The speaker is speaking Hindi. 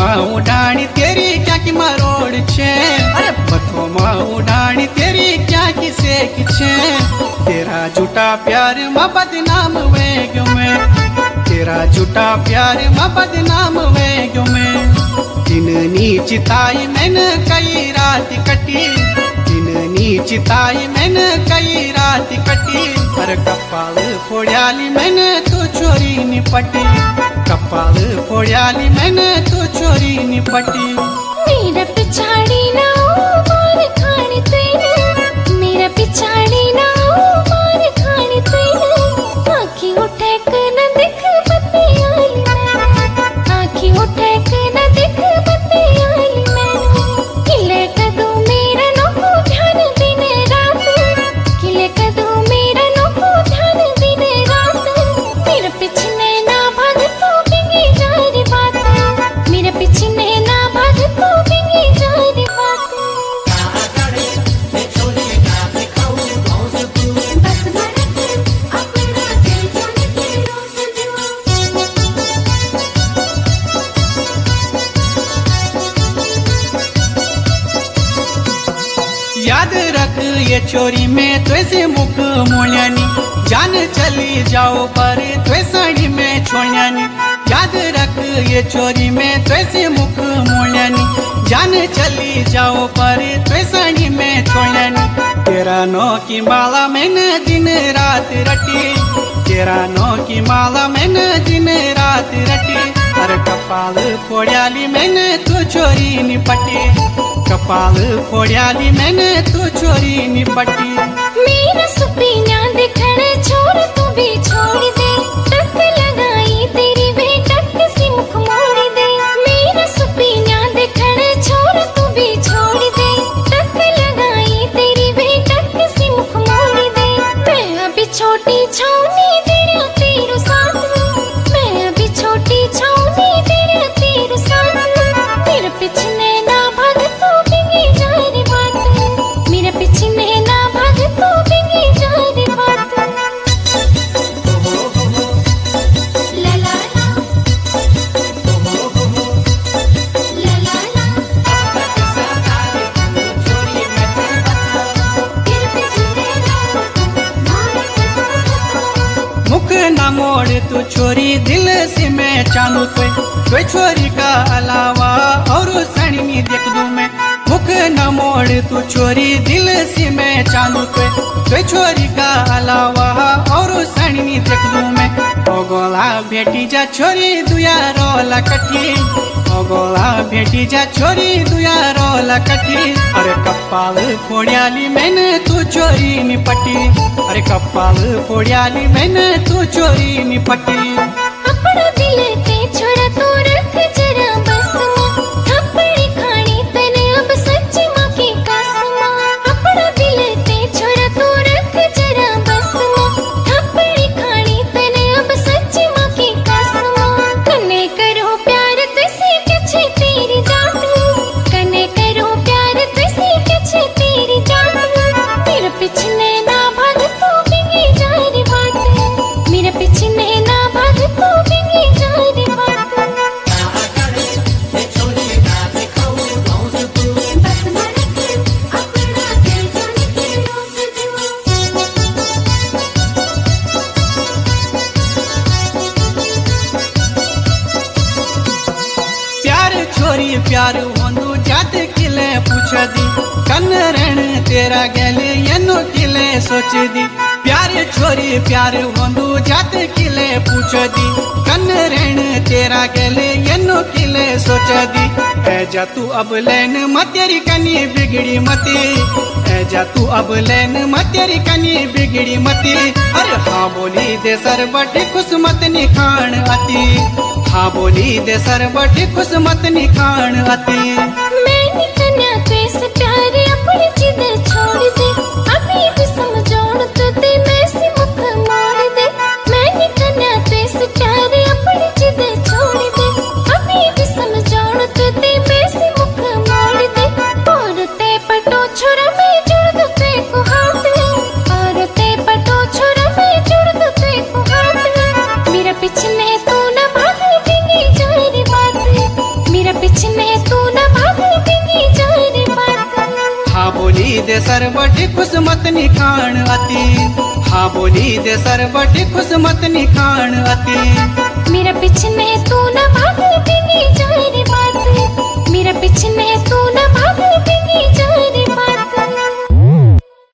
उड़ानी तेरी क्या की मरोड़ छे, अरे बथो उड़ानी तेरी क्या की सेक छे। तेरा झूठा प्यार में बदनाम वेग में, तेरा झूठा प्यार में बदनाम वेग में। दिन नीचिताई मैंने कई रात कटी, दिन नीचिताई मैंने कई रात कटी। पर कपाल फोड़ियाली मैंने तो चोरी निपटी, कपाल फोड़ियाली मैंने तो चोरी निपटी। मेरा पिछाड़ी ना मार खाने तेरे, मेरा पिछाड़ी ना मार खाने तेरे। आँखी उठे के न दिख पतियाली मैं, आँखी उठे के न दिख पतियाली मैं। किले कदू मेरा नोको ध्यान दिन रात, किले कदू मेरा नोको ध्यान दिन रात। मेरे पिछने ना भाग तू बिंगी जारी बात, मेरे पिछने ना भाग तू बिंगी जारी बात। बस बरक अपना दिल जाने के रोज याद रख ये चोरी में तुझसे मुख मोड़नी, जान चली जाओ पर तुझे साड़ी में छोड़नी। याद रख ये चोरी में तुझसे मुख मोड़नी, जान चली जाओ पर तुझे साड़ी में छोड़नी। तेरा नो की माला मैंने दिन रात रटी, तेरा नो की माला मैंने दिन रात रटी। अरे कपाल फोड़ियाली मैंने तो चोरी निपटी, कपाल फोड़ियाली मैंने तो चोरी निपटी। मेरा सुपीना दिखने छोड़ तू भी छोड़ दे, टक लगाई तेरी वे टक सी मुख मोड़ दे। मेरा सुपीना दिखने छोड़ तू भी छोड़ दे, टक लगाई तेरी वे टक सी मुख मोड़ दे। मैं अभी छोटी छावनी तेरा तेरू साथ, मैं अभी छोटी छावनी तेरा तेरू साथ। तेरे पिछने ना भाग तू बिंगी जारी बात, मेरे पिछने ना भाग तू बिंगी जारी बात। ला ला ला, ला ला ला, तेरे पिछने ना भाग। मुख न मोड़ तू छोरी दिल से मैं चालू तुझे छोरी का अलावा और सड़नी देख दूं मैं। मुख न मोड़ तू छोरी दिल से मैं चालू तुझे छोरी का अलावा और सड़नी देख दूं मैं। ओ गोला भेटी जा छोरी दुया रोला कठी, ओ गोला भेटी जा छोरी दुया रोला कठी। अरे कपाल फोड़ियाली मैंने तू चोरी निपटी, अरे कपाल फोड़ियाली मैंने तू चोरी निपटी। अपना दिल ते छोड़ा तू रख जरा बस माँ, थप्पड़ी खानी तने अब सच्ची माँ की कसम। अपना दिल ते छोड़ा तू रख जरा बस माँ, थप्पड़ी खानी तने अब सच्ची माँ की कसम। कने करो प्यार तुझसे किछे तेरी जात, कने करो प्यार तुझसे किछे तेरी जात। मेरे पिछने ना भाग तू बिंगी जारी बात, मेरे पिछने ना भाग तू बिंगी जारी बात। बस बरक अपना दिल जाने के रोज प्यार छोरी प्यार होंदू जात किले पूछ दी, कन रण तेरा गले यनो किले सोच दी। प्यार छोरी प्यार होंदू जात किले पूछ दी, कन रण तेरा गले यनो किले सोच दी। ए जा तू अब लेन मत तेरी कनी बिगड़ी मती, ए जा तू अब लेन मत तेरी कनी बिगड़ी मती। अरे हाँ बोली दे सर बटी खुश मत निखाण आती, हाँ बोली दे सर बटी खुश मत निखाण आती। मैंने कन्या तुझसे प्यार अपनी जिद छोड़ दे, अभी भी समझौण तो ते मैं से मुख मोड़ दे। मैंने कन्या तुझसे प्यार अपनी जिद छोड़ दे, अभी भी समझौण तो ते मैं से मुख मोड़ दे। और ते पटो छोरा मैं जुड़ दो ते को हाथ, और ते पटो छोरा मैं जुड़ दो ते को हाथ। मेरा पिछने तू न भाग बिंगी जारी बात, मेरा पिछने पिछने तू न भाग बिगी जारी बात। हाँ बोली दे सरबटी खुश मत निखाण अति, हाँ बोली दे सरबटी खुश मत निखाण अति। मेरा पिछने तू न भाग बिगी जारी बात, मेरा पिछने तू न